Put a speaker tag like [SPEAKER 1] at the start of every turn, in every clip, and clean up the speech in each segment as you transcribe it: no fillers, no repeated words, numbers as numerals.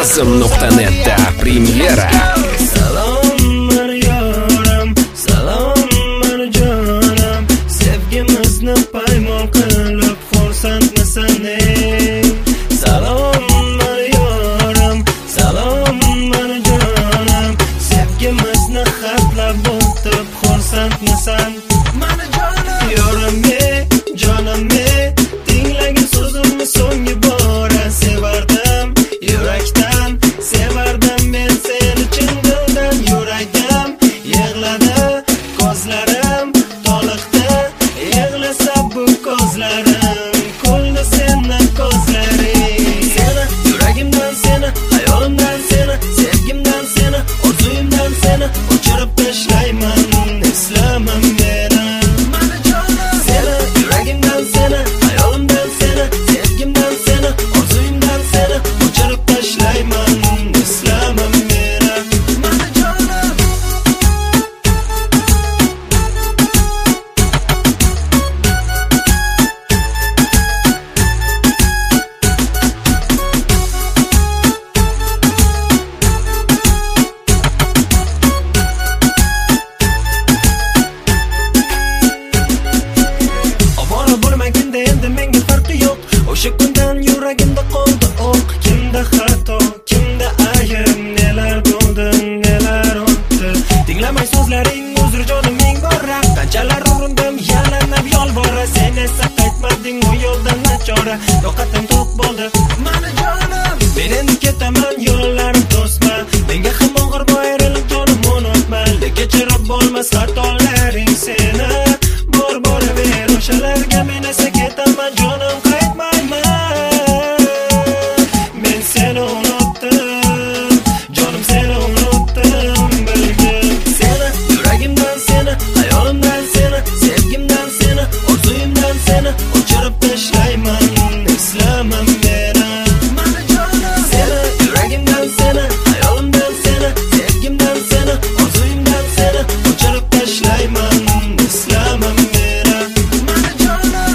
[SPEAKER 1] Xorazm.net'da premyera.
[SPEAKER 2] Salom yorim, salom jonim, sevgimizni paymon qilib xursandmisan ey? Salom yorim, salom jonim, sevgimizni xatlab o'tib xursandmisan? Mani jonim, yorim jonim, tinglagin so'zimni so'nggi bora sevardim, yurakdan sevardim men seni chin dildan. Yuragim yig'ladi, ko'zlarim toliqdi, yig'lasa bu ko'zlarim, kuldi seni ko'zlaring. Seni yuragimdan, seni hayolimdan, seni sevgimdan, seni orzuyimdan, seni o'chirib tashlayman, eslamam meni. Mani jonim, seni yuragimdan, seni hayolimdan, seni sevgimdan, seni orzuyimdan, seni o'chirib tashlayman, eslamam meni. Mani jonim. Ovora bo'lmaginda endi menga farqi yo'q. O'sha kundan yuragimda qoldi o'q. Kimda xato, kimda ayb, nelar bo'ldi, nelar o'tdi. Tinglamay so'zlaring uzr jonim ming bora. Qanchalar urindim yalanab yolvora, sen esa qaytmading u yo'ldan nachora. Toqatim to'q bo'ldi mani jonim, men endi ketaman, yo'llarim to'sma. Menga ham og'ir bu ayrilib jonim, unutma. Kechirib bo'lmas xatolaring seni. Bor boraver o'shalarga, men esa ketaman jonim, qaytmayman. Men seni unutdim, jonim seni unutdim, bilgin. Seni yuragimdan, seni hayolimdan, seni sevgimdan, seni orzuyimdan, seni o'chirib tashlayman, eslamam meni. Mani jonim, seni yuragimdan, seni hayolimdan, seni sevgimdan, seni orzuyimdan, seni o'chirib tashlayman, eslamam meni. Mani jonim.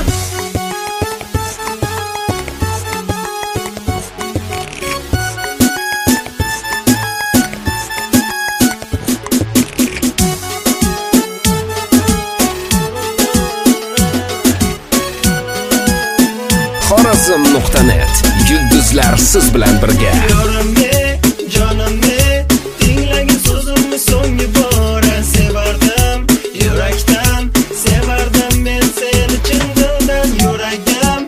[SPEAKER 1] Xorazm.net, yulduzlar siz bilan birga.
[SPEAKER 2] Yorim jonim, tinglagin so'zimni so'nggi bora sevardim, yurakdan sevardim men seni chin dildan. Yuragim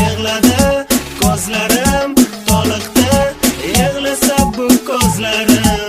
[SPEAKER 2] yig'ladi, ko'zlarim toliqdi, yig'lasa bu ko'zlarim,